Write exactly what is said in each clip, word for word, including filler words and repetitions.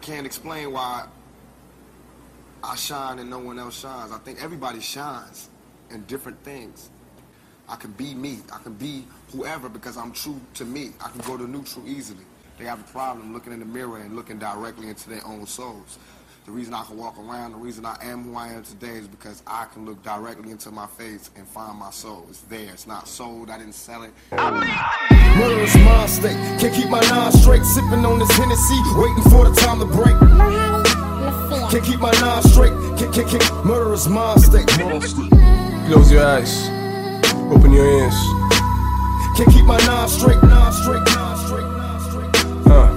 can't explain why I shine and no one else shines. I think everybody shines in different things. I can be me. I can be whoever because I'm true to me. I can go to neutral easily. They have a problem looking in the mirror and looking directly into their own souls. The reason I can walk around, the reason I am who I am today is because I can look directly into my face and find my soul. It's there. It's not sold. I didn't sell it. Murderous mind state. Can't keep my nine straight. Sipping on this Hennessy, waiting for the time to break. Can't keep my nine straight. Can't, can't, can't. Murderous mind state. Close your eyes. Open your ears. Can't keep my nine straight. Nine straight. Nine straight. Nine straight. Uh.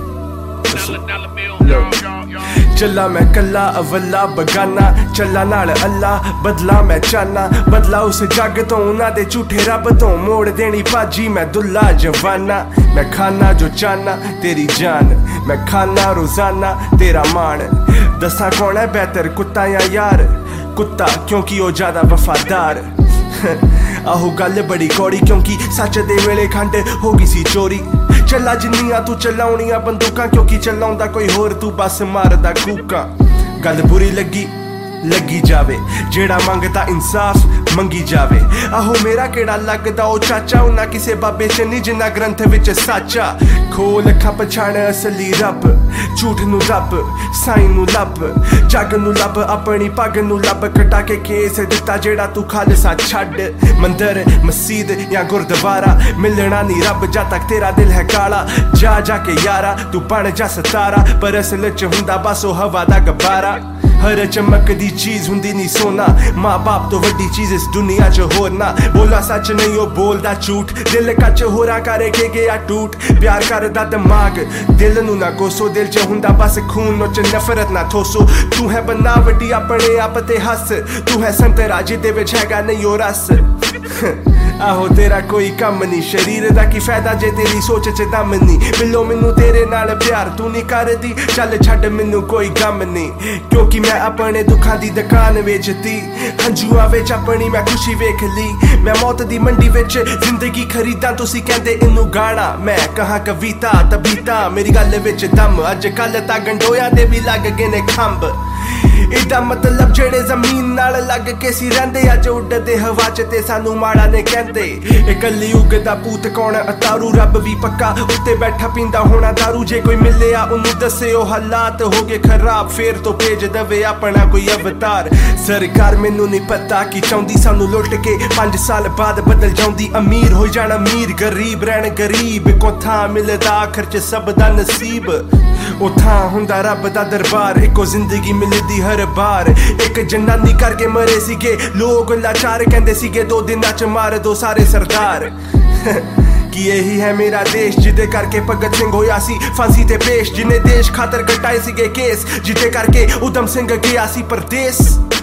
चला मैं कल्ला अवला बगाना चला नाल अल्लाह बदला मैं चाहना बदला उस जग तो उन्हां दे झूठे रब तो मोड़ देनी भाजी मैं दुल्ला जवाना मैं खाना जो चाहना तेरी जान मैं खाना रोजाना तेरा मान दसा कौन है बेहतर कुत्ता या यार कुत्ता क्योंकि वो ज्यादा वफादार आहो गल बड़ी कौड़ी क्योंकि सच दे वेले खंड हो गई सी चोरी चला जिन्नियां तू चलाउणियां बंदूकां क्योंकि चलाउंदा कोई होर तू बस मारदा कूकां गल बुरी लगी लगी जावे जेड़ा मंगदा इंसाफ मंगी जावे आहो मेरा केड़ा लगदा ओ चाचा उन्ना किसे बाबे च नी जिन्ना ग्रंथ विच साचा खोल अखां पछाण असली रब झूठ नू रब साईं नू लब जग नू लब अपनी पग नू लब कटा के केस दिता जेड़ा तू खालसा छड्ड मंदिर मसीद या गुरद्वारा मिलना नी रब जद तक तेरा दिल है काला जा जाके यारा तू बन जा सतारा पर असल च हुंदा बस ओ हवा दा गब्बारा हर चमक दी चीज हुंदी नी सोना माँ बाप तो वड्डी चीज इस दुनिया च होर ना बोला सच नहीं ओ बोलदा झूठ दिल कच होरा करे के गया टूट प्यार करदा दिमाग दिल नू ना कोसो दिल च हुंदा बस खून नो च नफरत ना ठोसो तू है बनावटी अपने आप ते हस तू है संतरा जिदे विच हैगा नहीं ओ रस आहो तेरा कोई कम नहीं शरीर दा की फायदा जे तेरी सोच च दम नहीं मिलो मैनू तेरे नाल प्यार तू नहीं करदी चल छड्ड मैनू कोई गम नहीं क्योंकि मैं अपने दुखां दी दुकान वेचती हंजुआं विच अपनी मैं खुशी वेख ली मैं मौत दी मंडी विच जिंदगी खरीदा तुसी कहंदे इनू गाना मैं कहां कविता तबीता मेरी गल विच दम अज कल तां गंडोया दे भी लग गए ने खंभ इदा मतलब जेड़े जमीन नाल लग के सी रहिंदे अज उड्डदे हवा च ते सानू माड़ा ने कहंदे ए कलयुग दा पूत कौन अतारू रब भी पक्का उत्ते बैठा पींदा होना दारू जे कोई मिलिया उन्नू दसे ओ हालात हो गए खराब फेर तो भेज दवे अपना कोई अवतार सरकार मैनू नहीं पता कि चाहुंदी सानू लुट के पांच साल बाद बदल जाउंदी अमीर हो जाना अमीर गरीब रहन गरीब को थां मिलदा आखिर च सब दा नसीब ओ थां हुंदा रब दा दरबार इको जिंदगी मिलदी हर बार एक जनानी करके मरे सीगे लोग लाचार कहंदे सीगे दो दिनां च मार दो सारे सरदार कि यही है मेरा देश जिदे करके भगत सिंह होया सी फांसी ते पेश जिन्हें देश खातर कटाए सीगे केस जिदे करके उधम सिंह गया सी परदेस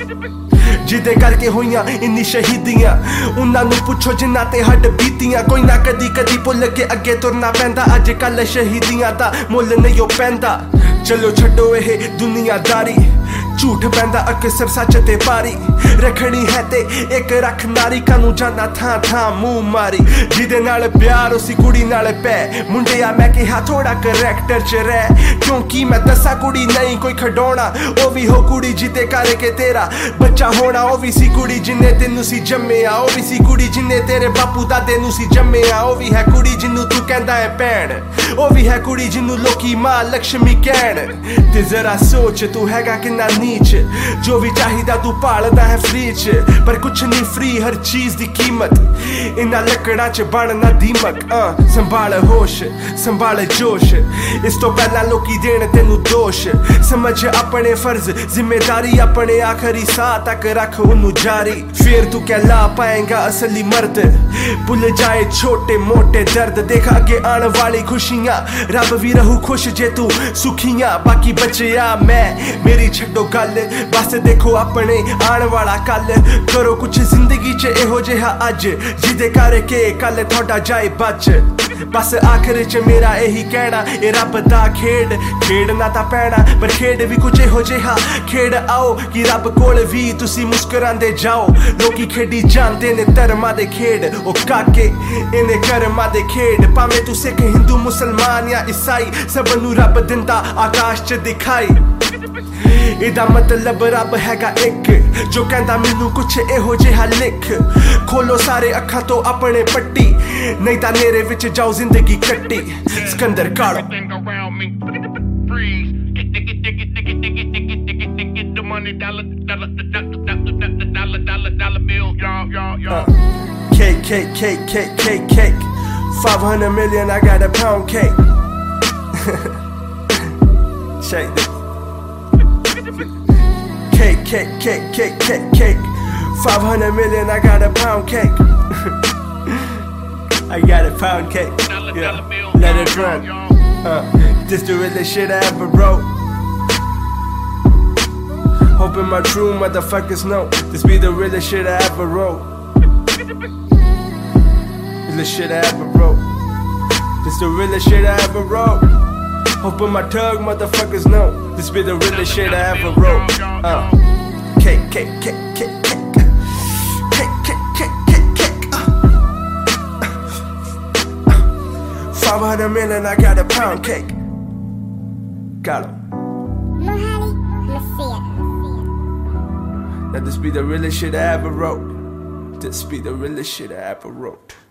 जिदे करके होइयां इन्नी शहीदियां उन्हां नू पुछो जिन्ना ते हड्ड बीतियां कोई ना कदी कदी भुल के अगे तुरना पैंदा अज कल शहीदियां दा मुल नहीं ओ पैंदा चलो छड्डो एह दुनियादारी झूठ पैंदा अक्सर सच ते पारी रखनी है ते एक रख नारी कानू जाना थां थां मुंह मारी जिदे नाल प्यार उसी कुड़ी नाल पै मुंडिया मैं कहा थोड़ा करैक्टर च रह क्योंकि मैं दसा कुड़ी नहीं कोई खडौना ओ भी हो कुड़ी जिदे करके तेरा बच्चा होना ओ भी सी कुड़ी जिन्ने तेनू सी जम्मिया ओ भी सी कुड़ी जिन्ने तेरे बापू दादे नू सी जम्मिया ओ भी है कुड़ी जिन्नू तू कहंदा है भैन ओ भी है कुड़ी जिन्नू लोकी मां लक्ष्मी कहण ते जरा सोच तू हैगा किन्ना नीच जो भी चाहिदा तू भालदा है फ्री च पर कुछ नहीं फ्री हर चीज दी कीमत इन्ना लकड़ा च बनना दीमक uh, संभाल होश संभाल जोश इस तो पहला लोकी देण तेनू दोष समझ अपने फर्ज जिम्मेदारी अपने आखिरी साह तक रख उन्नू जारी फिर तू कहला पाएगा असली मर्द भुल जाए छोटे मोटे दर्द देख आगे आने वाली खुशियां रब भी रहू खुश जे तू सुखियां बाकी बचिया मैं मेरी छड्डो गल बस देखो अपने आने वाला कल करो कुछ जिंदगी च एहो जिहा अज जिदे करके कल थोड़ा जाए बच बस आखिर च मेरा यही कहना ए रब दा खेड खेडना तां पैना पर खेड भी कुछ एहो जिहा खेड आओ कि रब कोल भी तुसी मुस्कुरांदे जाओ लोकी खेडी जानदे ने धर्मा दे खेड ओ काके इने कर्मा दे खेड भावें तू सिख हिंदू मुसलमान या ईसाई सबनू रब दिंदा आकाश च दिखाई इदा मतलब रब हैगा एक जो कहंदा मैनू कुछ एहो जिहा लिख खोलो सारे अखां तो अपने पट्टी नहीं तां नेरे विच जाओ जिंदगी कट्टी सिकंदर कालो Cake, cake, cake, cake, cake, cake five hundred million, I got a pound cake Shake this Cake, cake, cake, cake, cake, cake five hundred million, I got a pound cake I got a pound cake Yeah, let it run uh, This the realest shit I ever wrote Hoping my true motherfuckers know This be the realest shit I ever wrote This shit I ever wrote This the realest shit I ever wrote Hoping my tug motherfuckers know This be the realest shit I ever wrote uh. Cake, cake, cake, cake, cake Cake, cake, cake, cake, cake uh. Uh. five hundred million, I got a pound cake Got him Now this be the realest shit I ever wrote This be the realest shit I ever wrote